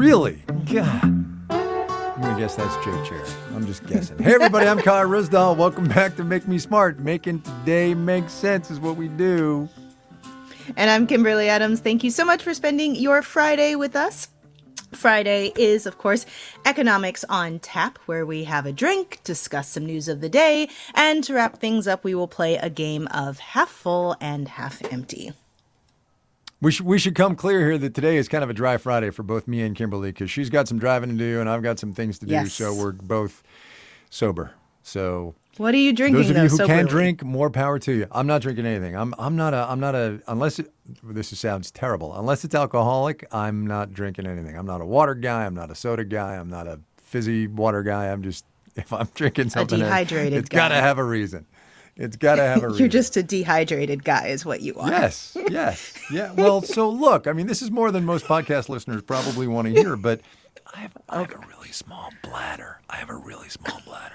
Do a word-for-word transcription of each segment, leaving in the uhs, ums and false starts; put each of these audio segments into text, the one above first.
Really? God. I'm going to guess that's Jay Chair. I'm just guessing. Hey, everybody, I'm Kyle Risdall. Welcome back to Make Me Smart. Making today make sense is what we do. And I'm Kimberly Adams. Thank you so much for spending your Friday with us. Friday is, of course, Economics on Tap, where we have a drink, discuss some news of the day, and to wrap things up, we will play a game of half full and half empty. We should, we should come clear here that today is kind of a dry Friday for both me and Kimberly because she's got some driving to do and I've got some things to do. Yes. So we're both sober. So what are you drinking? Those of you though, who soberly? can drink, more power to you. I'm not drinking anything. I'm I'm not a I'm not a unless it, this sounds terrible. Unless it's alcoholic, I'm not drinking anything. I'm not a water guy. I'm not a soda guy. I'm not a fizzy water guy. I'm just if I'm drinking something, a dehydrated it's guy. got to have a reason. It's got to have a reason. You're just a dehydrated guy is what you are. Yes, yes. Yeah. Well, so look, I mean, this is more than most podcast listeners probably want to hear, but I have, I have a really small bladder. I have a really small bladder.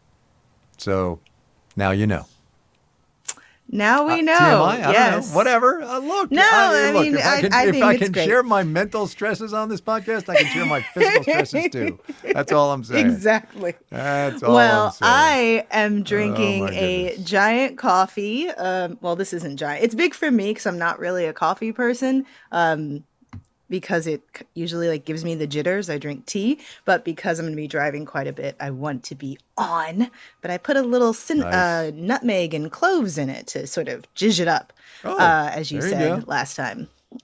So now you know. Now we know. Uh, T M I? I yes. don't know. Whatever. Uh, look. No, I, I look, mean, if I can, I- I if think I it's can great. share my mental stresses on this podcast, I can share my physical stresses too. That's all I'm saying. Exactly. That's all Well, I'm saying. I am drinking Oh, my a goodness. giant coffee. Um, well, this isn't giant. It's big for me because I'm not really a coffee person. Um, because it c- usually like gives me the jitters. I drink tea, but because I'm going to be driving quite a bit, I want to be on. But I put a little cin- Nice. uh, nutmeg and cloves in it to sort of zhuzh it up, Oh, uh, as you there you said go. last time.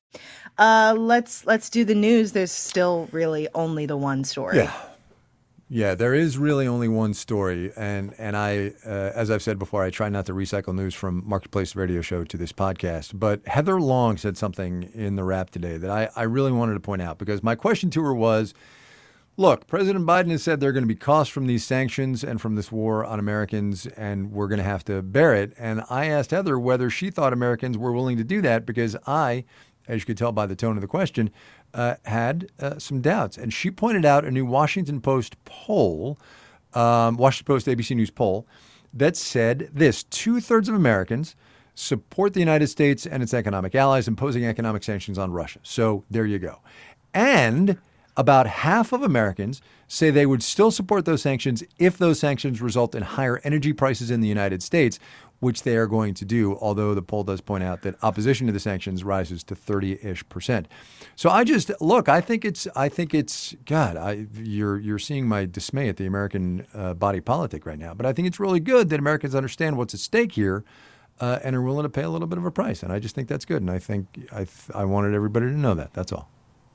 Uh, let's let's do the news. There's still really only the one story. Yeah. Yeah, there is really only one story, and and I, uh, as I've said before, I try not to recycle news from Marketplace Radio Show to this podcast. But Heather Long said something in the wrap today that I, I really wanted to point out because my question to her was, look, President Biden has said there are going to be costs from these sanctions and from this war on Americans, and we're going to have to bear it. And I asked Heather whether she thought Americans were willing to do that because I, as you could tell by the tone of the question, uh, had uh, some doubts. And she pointed out a new Washington Post poll, um, Washington Post A B C News poll, that said this: two-thirds of Americans support the United States and its economic allies imposing economic sanctions on Russia. So there you go. And about half of Americans say they would still support those sanctions if those sanctions result in higher energy prices in the United States, which they are going to do, although the poll does point out that opposition to the sanctions rises to thirty-ish percent. So I just, look, I think it's, I think it's, God, I, you're you're seeing my dismay at the American uh, body politic right now, but I think it's really good that Americans understand what's at stake here uh, and are willing to pay a little bit of a price. And I just think that's good. And I think I, th- I wanted everybody to know that. That's all.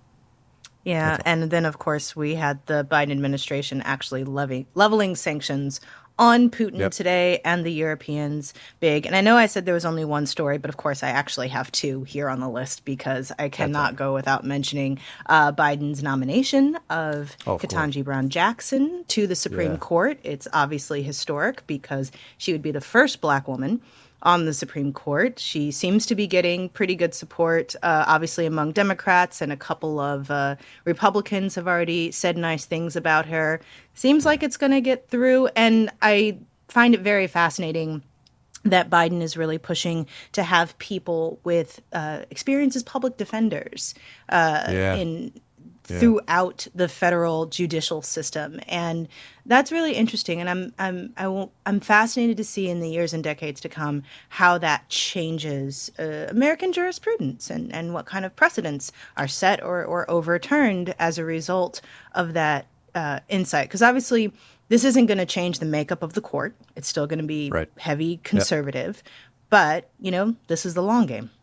Yeah, and then, of course, we had the Biden administration actually levy, leveling sanctions on Putin Yep. today and the Europeans big. And I know I said there was only one story, but of course I actually have two here on the list because I cannot go without mentioning uh, Biden's nomination of Oh, of Ketanji Brown Jackson to the Supreme Yeah. Court. It's obviously historic because she would be the first Black woman on the Supreme Court. She seems to be getting pretty good support, uh, obviously among Democrats, and a couple of uh, Republicans have already said nice things about her. Seems like it's going to get through, and I find it very fascinating that Biden is really pushing to have people with uh, experience as public defenders uh, Yeah. in Yeah. throughout the federal judicial system, and that's really interesting. And I'm I'm I won't, I'm fascinated to see in the years and decades to come how that changes uh, American jurisprudence and, and what kind of precedents are set or or overturned as a result of that uh, insight. Because obviously, this isn't going to change the makeup of the court. It's still going to be Right. heavy conservative, but you know, this is the long game.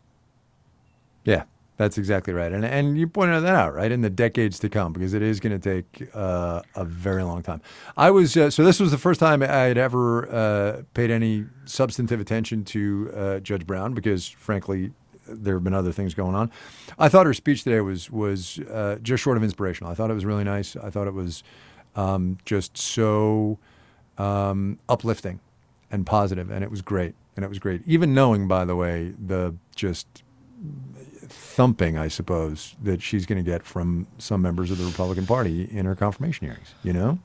Yeah, that's exactly right. And and you pointed that out, right, in the decades to come, because it is going to take uh, a very long time. I was, uh, so this was the first time I had ever uh, paid any substantive attention to uh, Judge Brown, because frankly, there have been other things going on. I thought her speech today was, was uh, just short of inspirational. I thought it was really nice. I thought it was um, just so um, uplifting and positive, and it was great. And it was great. Even knowing, by the way, the just thumping, I suppose, that she's going to get from some members of the Republican Party in her confirmation hearings, you know?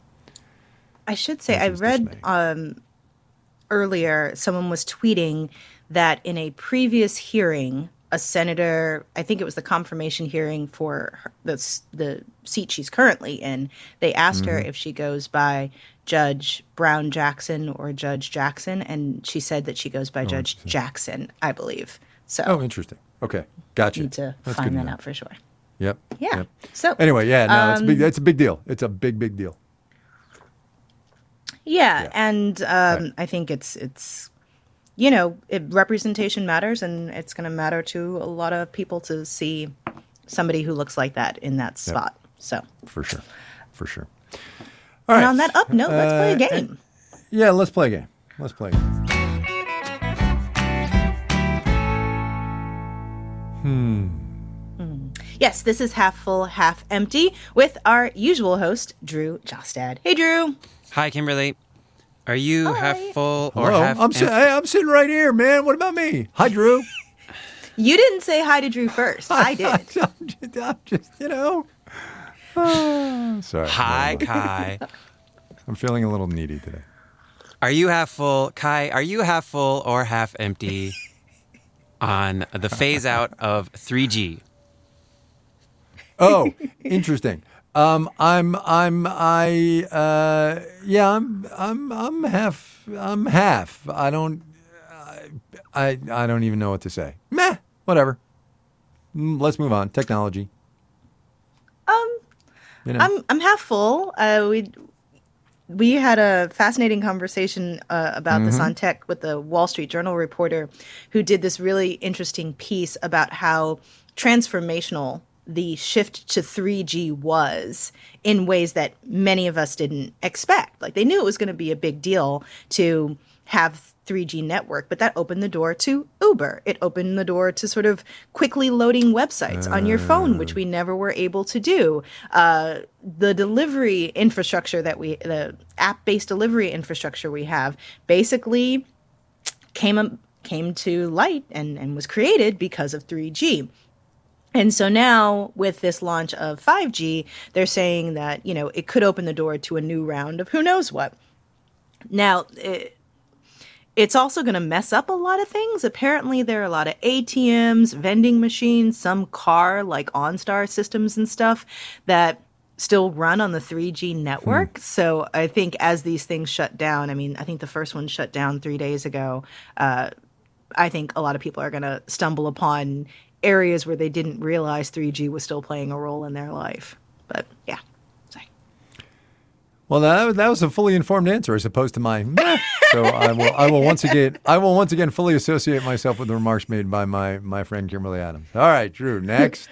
I should say, Which I is read dismaying. um, earlier, someone was tweeting that in a previous hearing a senator, I think it was the confirmation hearing for her, the, the seat she's currently in. They asked mm-hmm. her if she goes by Judge Brown Jackson or Judge Jackson, and she said that she goes by oh, Judge Jackson, I believe. So, oh, interesting. Okay, gotcha. Need to That's find that out for sure. Yep. Yeah. Yep. So anyway, yeah, no, um, it's big. It's a big deal. It's a big, big deal. Yeah, yeah. and um, right. I think it's it's. You know, it, representation matters, and it's going to matter to a lot of people to see somebody who looks like that in that spot. Yep. So for sure, for sure. All and right. on that up note, let's uh, play a game. Yeah, let's play a game. Let's play a game. Hmm. hmm. Yes, this is Half Full, Half Empty with our usual host, Drew Jostad. Hey, Drew. Hi, Kimberly. Are you Hi. half full or Hello. half I'm, si- hey, I'm sitting right here, man. What about me? Hi, Drew. You didn't say hi to Drew first. I did. I'm just, I'm just you know. Oh, sorry. Hi, Kai. I'm feeling a little needy today. Are you half full? Kai, are you half full or half empty on the phase out of three G? Oh, interesting. Um, I'm, I'm, I, uh, yeah, I'm, I'm, I'm half, I'm half. I don't, I, I don't even know what to say. Meh, whatever. Let's move on. Technology. Um, you know. I'm, I'm half full. Uh, we, we had a fascinating conversation uh, about mm-hmm. this on tech with the Wall Street Journal reporter who did this really interesting piece about how transformational the shift to three G was in ways that many of us didn't expect. Like they knew it was going to be a big deal to have three G network, but that opened the door to Uber. It opened the door to sort of quickly loading websites uh, on your phone, which we never were able to do. Uh, the delivery infrastructure that we, the app-based delivery infrastructure we have basically came, came to light and, and was created because of three G. And so now with this launch of five G, they're saying that, you know, it could open the door to a new round of who knows what. Now, it, it's also going to mess up a lot of things. Apparently, there are a lot of A T Ms, vending machines, some car like OnStar systems and stuff that still run on the three G network. Hmm. So I think as these things shut down, I mean, I think the first one shut down three days ago. Uh, I think a lot of people are going to stumble upon areas where they didn't realize three G was still playing a role in their life. But yeah, sorry. Well, that, that was a fully informed answer as opposed to my meh. So I will I will once again I will once again fully associate myself with the remarks made by my my friend Kimberly Adams. All right, Drew, next.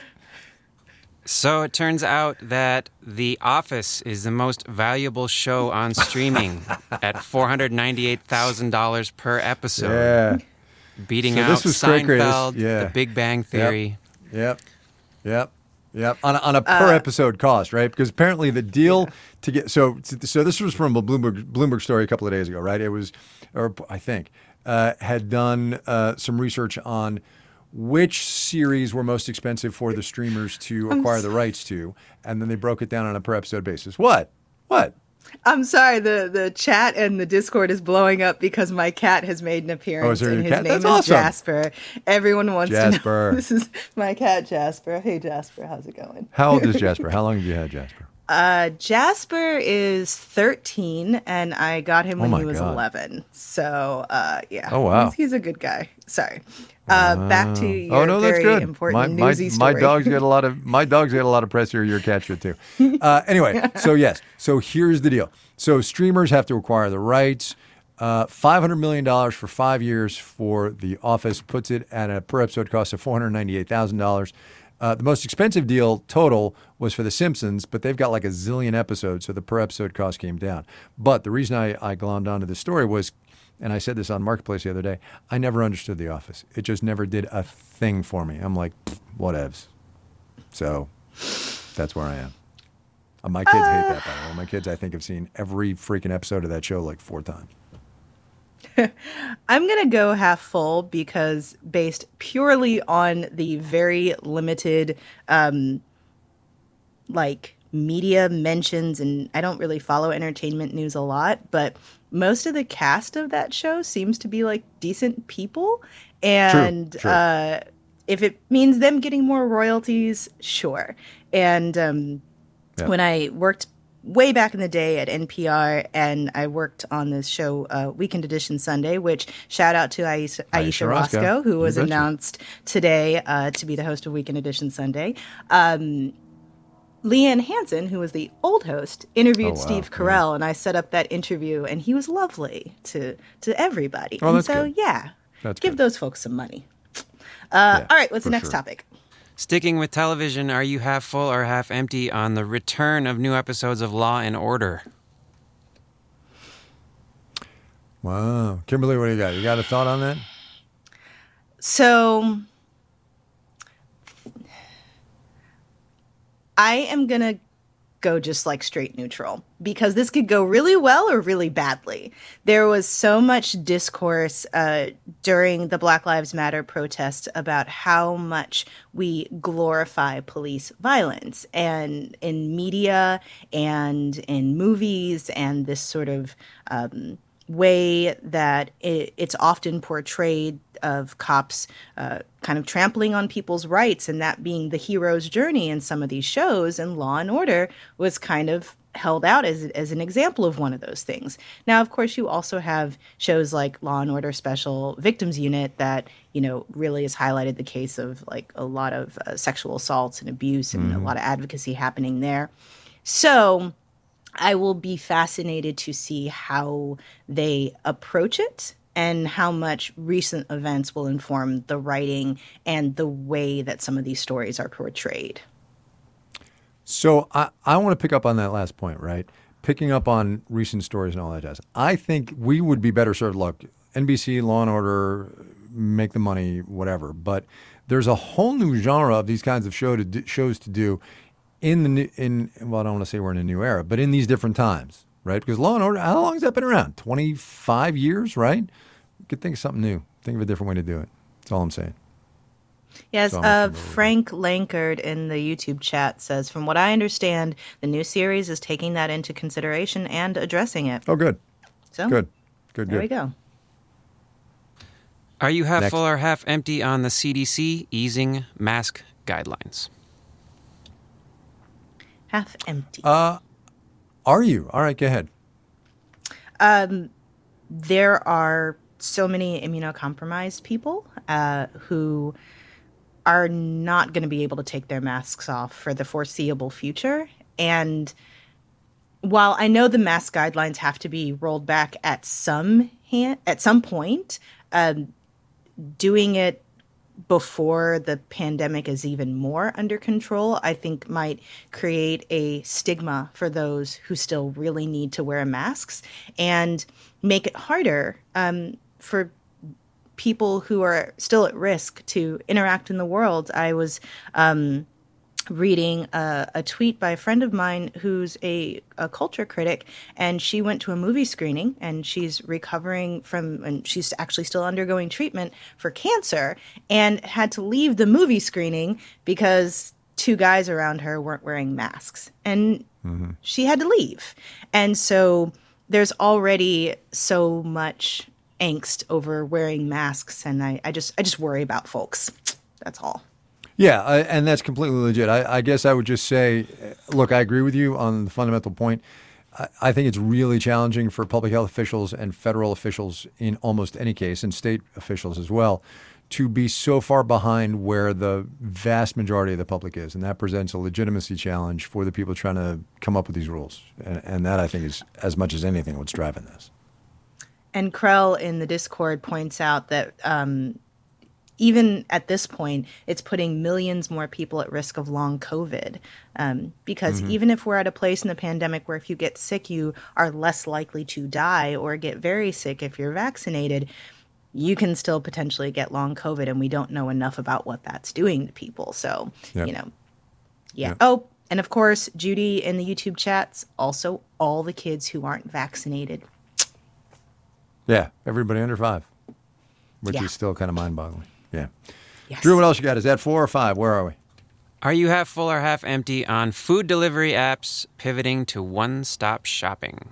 So it turns out that The Office is the most valuable show on streaming at four hundred ninety-eight thousand dollars per episode. Yeah. Beating so out this was Seinfeld, yeah. The Big Bang Theory. Yep, yep, yep. yep. On a, on a per uh, episode cost, right? Because apparently the deal yeah. to get so so this was from a Bloomberg Bloomberg story a couple of days ago, right? It was, or I think, uh, had done uh, some research on which series were most expensive for the streamers to acquire the rights to, and then they broke it down on a per episode basis. What? What? I'm sorry, the, the chat and the Discord is blowing up because my cat has made an appearance. Oh, is there and your his cat? name That's is awesome. Jasper. Everyone wants Jasper. to know. This is my cat, Jasper. Hey, Jasper, how's it going? How old is Jasper? How long have you had Jasper? Uh, Jasper is thirteen, and I got him when oh he was God. eleven. So, uh, yeah. Oh, wow. He's, he's a good guy. Sorry. Uh, uh, back to your oh, no, that's very good. important my, newsy my, story. My dogs get a lot of my dogs get a lot of press here. Your cat should too. Uh, anyway, so yes. So here's the deal. So streamers have to acquire the rights. Uh, five hundred million dollars for five years for The Office puts it at a per episode cost of four hundred ninety-eight thousand dollars. Uh, the most expensive deal total was for The Simpsons, but they've got like a zillion episodes, so the per episode cost came down. But the reason I, I glommed onto this story was, and I said this on Marketplace the other day, I never understood The Office. It just never did a thing for me. I'm like, whatevs. So that's where I am. Uh, my kids uh, hate that, by the way. My kids, I think, have seen every freaking episode of that show like four times. I'm going to go half full because based purely on the very limited, um, like, media mentions, and I don't really follow entertainment news a lot, but most of the cast of that show seems to be, like, decent people. And true, true. Uh, if it means them getting more royalties, sure. And um, yeah. when I worked way back in the day at N P R, and I worked on this show, uh, Weekend Edition Sunday, which shout out to Aisha, Aisha, Aisha Roscoe, Roscoe, who was announced today uh, to be the host of Weekend Edition Sunday. Um, Leanne Hansen, who was the old host, interviewed oh, wow. Steve Carell, yeah. and I set up that interview, and he was lovely to to everybody. Oh, and that's so, good. yeah, that's give good. those folks some money. Uh, yeah, all right, what's the next sure. topic? Sticking with television, are you half full or half empty on the return of new episodes of Law and Order? Wow. Kimberly, what do you got? You got a thought on that? So I am going to go just like straight neutral, because this could go really well or really badly. There was so much discourse uh, during the Black Lives Matter protests about how much we glorify police violence, and in media and in movies, and this sort of um, way that it, it's often portrayed of cops uh, kind of trampling on people's rights, and that being the hero's journey in some of these shows. And Law and Order was kind of held out as as an example of one of those things. Now, of course, you also have shows like Law and Order Special Victims Unit that, you know, really has highlighted the case of like a lot of uh, sexual assaults and abuse, and mm-hmm. a lot of advocacy happening there. So I will be fascinated to see how they approach it, and how much recent events will inform the writing and the way that some of these stories are portrayed. So I, I want to pick up on that last point, right? Picking up on recent stories and all that jazz. I think we would be better served. Look, N B C, Law and Order, make the money, whatever. But there's a whole new genre of these kinds of show to do, shows to do in the new, in well, I don't want to say we're in a new era, but in these different times, right? Because Law and Order, how long has that been around? twenty-five years, right? You could think of something new. Think of a different way to do it. That's all I'm saying. Yes, uh, Frank Lankard in the YouTube chat says, from what I understand, the new series is taking that into consideration and addressing it. Oh, good. So good. Good, there good. we go. Are you half Next. full or half empty on the C D C easing mask guidelines? Half empty. Uh, are you? All right, go ahead. Um, there are so many immunocompromised people uh, who are not going to be able to take their masks off for the foreseeable future. And while I know the mask guidelines have to be rolled back at some hand, at some point, um, doing it before the pandemic is even more under control, I think might create a stigma for those who still really need to wear masks, and make it harder um, for people who are still at risk to interact in the world. I was um, reading a, a tweet by a friend of mine who's a, a culture critic, and she went to a movie screening, and she's recovering from, and she's actually still undergoing treatment for cancer, and had to leave the movie screening because two guys around her weren't wearing masks, and mm-hmm. she had to leave. And so there's already so much angst over wearing masks, and I, I just I just worry about folks. That's all. Yeah, I, and that's completely legit. I, I guess I would just say, look, I agree with you on the fundamental point. I, I think it's really challenging for public health officials and federal officials in almost any case, and state officials as well, to be so far behind where the vast majority of the public is. And that presents a legitimacy challenge for the people trying to come up with these rules. And, and that, I think, is as much as anything what's driving this. And Krell in the Discord points out that um, even at this point, it's putting millions more people at risk of long COVID. Um, because mm-hmm. even if we're at a place in the pandemic where if you get sick, you are less likely to die or get very sick if you're vaccinated, you can still potentially get long COVID, and we don't know enough about what that's doing to people. So, yep. you know, yeah. Yep. Oh, and of course, Judy in the YouTube chats, also all the kids who aren't vaccinated. Yeah, everybody under five, which yeah. is still kind of mind-boggling. Yeah. Yes. Drew, what else you got? Is that four or five? Where are we? Are you half full or half empty on food delivery apps pivoting to one-stop shopping?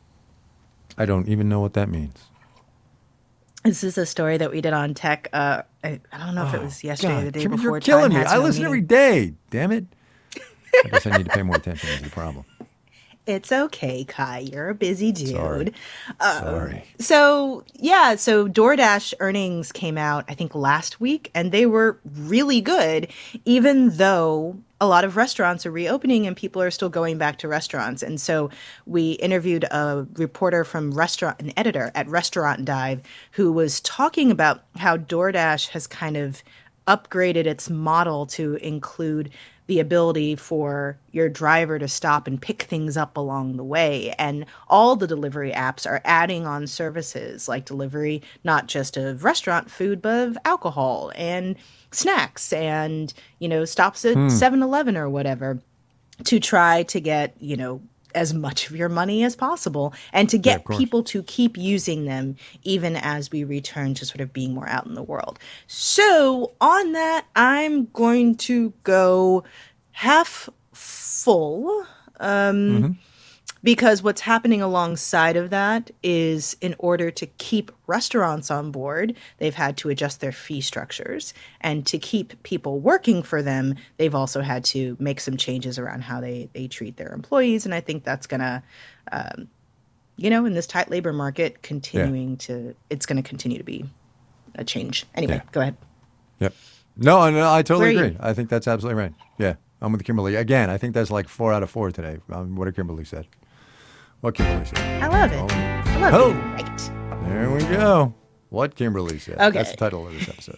I don't even know what that means. This is a story that we did on Tech uh, I, I don't know if it was yesterday God, or the day Kimberly, before. you're killing Time me. had I no listen meaning. every day. Damn it. I guess I need to pay more attention is the problem. It's okay, Kai. You're a busy dude. Sorry. Um, Sorry. So, yeah, so DoorDash earnings came out, I think, last week, and they were really good, even though a lot of restaurants are reopening and people are still going back to restaurants. And so we interviewed a reporter from restaurant, an editor at Restaurant Dive, who was talking about how DoorDash has kind of upgraded its model to include the ability for your driver to stop and pick things up along the way. And all the delivery apps are adding on services like delivery, not just of restaurant food, but of alcohol and snacks and, you know, stops at seven eleven or whatever to try to get, you know, as much of your money as possible and to Yeah, get of course. people to keep using them even as we return to sort of being more out in the world. So on that, I'm going to go half full um, because what's happening alongside of that is in order to keep restaurants on board, they've had to adjust their fee structures. And to keep people working for them, they've also had to make some changes around how they, they treat their employees. And I think that's going to, um, you know, in this tight labor market, continuing to, it's going to continue to be a change. Anyway, Yeah. go ahead. Yep. No, no, I totally Where are agree. you? I think that's absolutely right. Yeah, I'm with Kimberly. Again, I think that's like four out of four today. Um, what Kimberly said. What Kimberly said. I love it. Oh. I love Oh. being right. There we go. What Kimberly said. Okay. That's the title of this episode.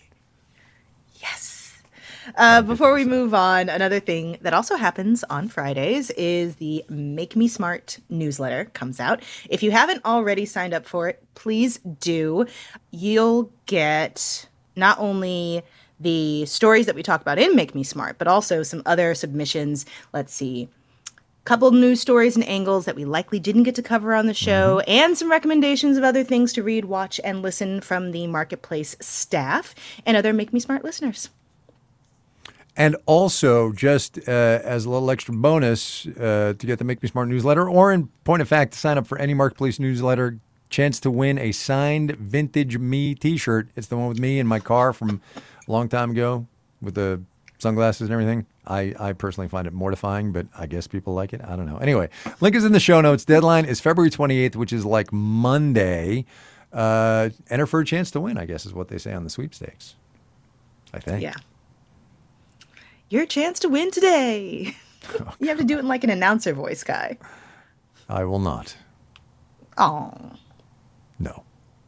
Yes. Uh, before we move on, another thing that also happens on Fridays is the Make Me Smart newsletter comes out. If you haven't already signed up for it, please do. You'll get not only the stories that we talk about in Make Me Smart, but also some other submissions. Let's see. Couple of news stories and angles that we likely didn't get to cover on the show, Mm-hmm. and some recommendations of other things to read, watch, and listen from the Marketplace staff and other Make Me Smart listeners. And also, just uh, as a little extra bonus uh, to get the Make Me Smart newsletter, or in point of fact, to sign up for any Marketplace newsletter, chance to win a signed Vintage Me t-shirt. It's the one with me in my car from a long time ago with the sunglasses and everything. I, I personally find it mortifying, but I guess people like it. I don't know. Anyway, link is in the show notes. Deadline is February twenty-eighth, which is like Monday. Uh, enter for a chance to win, I guess is what they say on the sweepstakes. I think. Yeah. Your chance to win today. You have to do it in like an announcer voice, Guy. I will not. Oh. No.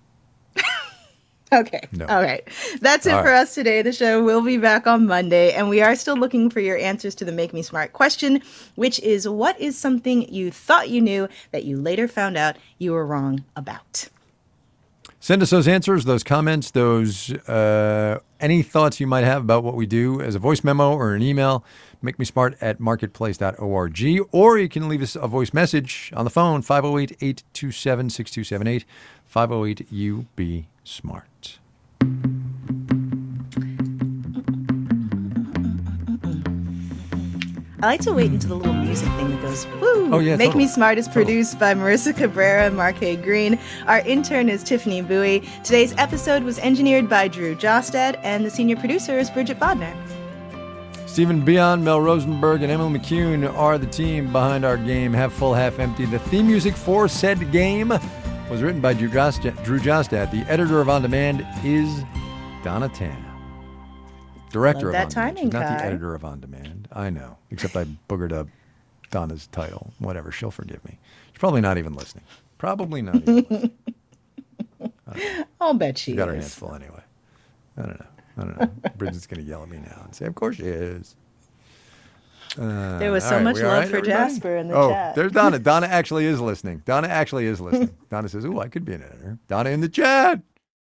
Okay. No. All right. That's it All for right. us today. The show will be back on Monday, and we are still looking for your answers to the Make Me Smart question, which is, what is something you thought you knew that you later found out you were wrong about? Send us those answers, those comments, those uh, any thoughts you might have about what we do as a voice memo or an email. Make me smart at marketplace dot org. Or you can leave us a voice message on the phone, five oh eight, eight two seven, six two seven eight, five oh eight U B SMART. I like to wait until the little music thing that goes, woo. Oh, yeah, Make totally. Me Smart is produced by Marissa Cabrera and Marquet Green. Our intern is Tiffany Bowie. Today's episode was engineered by Drew Jostad, and the senior producer is Bridget Bodner. Stephen Bion, Mel Rosenberg, and Emily McCune are the team behind our game, Half Full, Half Empty. The theme music for said game was written by Drew Jostad. Drew Jostad. The editor of On Demand is Donna Tana. Director Love of that On timing, Demand. She's not Kai. the editor of On Demand. I know, except I boogered up Donna's title. Whatever, she'll forgive me. She's probably not even listening. Probably not even listening. I'll bet she She got her is. hands full anyway. I don't know. I don't know. Bridget's going to yell at me now and say, of course she is. Uh, There was all so right, much we all love right, for everybody? Jasper in the oh, chat. there's Donna. Donna actually is listening. Donna actually is listening. Donna says, ooh, I could be an editor. Donna in the chat.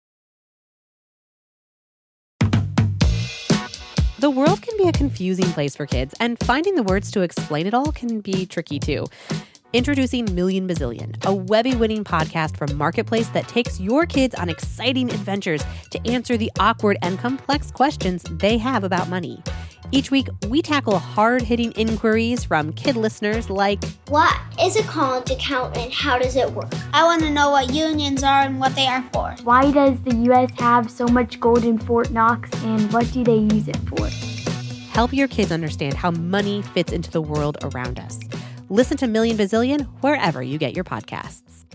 The world can be a confusing place for kids, and finding the words to explain it all can be tricky too. Introducing Million Bazillion, a Webby-winning podcast from Marketplace that takes your kids on exciting adventures to answer the awkward and complex questions they have about money. Each week, we tackle hard-hitting inquiries from kid listeners like, what is a college account and how does it work? I want to know what unions are and what they are for. Why does the U S have so much gold in Fort Knox and what do they use it for? Help your kids understand how money fits into the world around us. Listen to Million Bazillion wherever you get your podcasts.